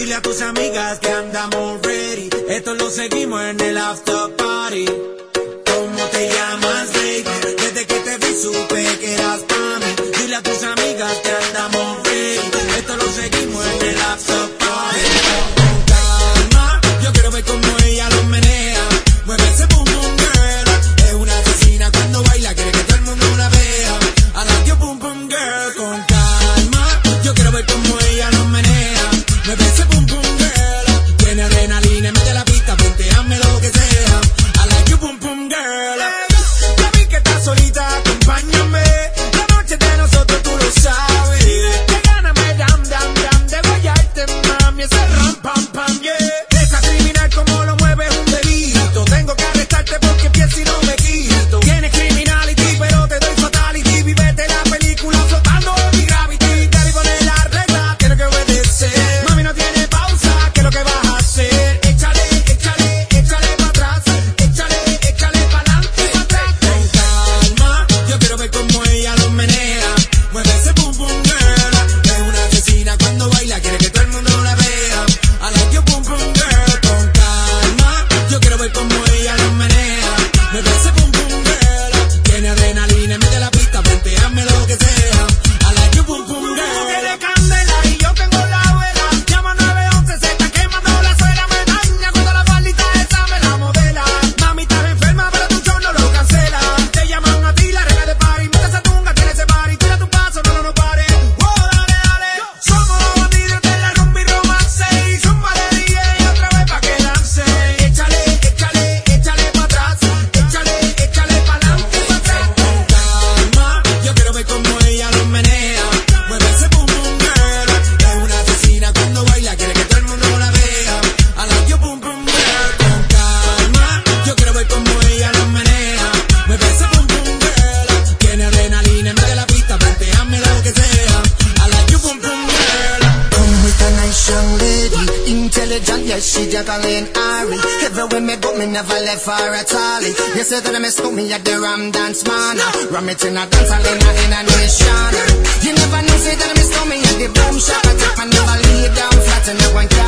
Dile a tus amigas que andamos ready. Esto lo seguimos en el after party. ¿Cómo te llamas, baby? Desde que te vi supe que eras pa' mí. Dile a tus amigas que andamos ready. Esto lo seguimos en el after party. Con calma, yo quiero ver cómo ella lo menea. Mueve ese boom boom girl. Es una asesina cuando baila, quiere que todo el mundo la vea. I like your boom boom girl. Con calma, yo quiero ver cómo ella lo menea. Mueve ese boom boom girl. Tiene adrenalina, mete la pista, ponteame lo que sea. I like your boom boom girl. Ya vi que estás solita, acompáñame. La noche de nosotros tú lo sabes. Que gana me dam dam dam de guayarte, mami. Ese ram pam pam, yeah. Esa criminal como lo mueve es un delito. Tengo que arrestarte porque empiezo y no me quito. Tienes criminality, pero te doy fatality. Vivete la película flotando en mi gravity. Dale, poner la regla, tienes que obedecer. Mami, no tiene pausa, ¿qué es lo que vas a hacer? Échale, échale, échale pa' atrás. Échale, échale pa' adelante y pa' atrás. Con calma, yo quiero ver cómo ella lo menea. Mueve ese boom boom girl. Es una asesina cuando baila, quiere que todo el mundo la vea. I like your boom boom girl. Con calma, yo quiero ver cómo ella lo menea. Mueve ese boom boom girl. Tiene adrenalina, mete la pista, ponteame lo que sea. I like your boom boom girl. Tú tienes candela y yo tengo la vela. Llama 911, se está quemando la suela. Me daña cuando la faldita esa me la modela. Mami, estás enferma, pero tu show no lo cancela. Te llaman a ti, la regla de party. Mete esa tunga, tiene ese party. Tira tu paso, no pare. Oh, dale, dale. Somos los bandidos de la rumba y romance. Y zumba de DJ otra vez pa' que lance. Échale, échale, échale pa' atrás. Échale, échale pa' adelante y pa' atrás. Con calma, yo quiero ver cómo ella lo menea. Mueve ese boom boom girl. Es una asesina cuando baila, quiere que todo el mundo la vea. I like your boom boom girl. Con calma, yo quiero ver cómo ella lo menea. Mueve ese boom boom girl. Tiene adrenalina, mete la pista, ponteame lo que sea. I like your boom boom girl. Come with a nice young lady, intelligent, yes, she Jacqueline Ari. Everywhere me go, me never left her at all. You say that I miss me at the Ram Dance Man. Ram it in a dance hall in a nation. You never know, say that I miss me at the boom shop. I take my never lay down flat and you want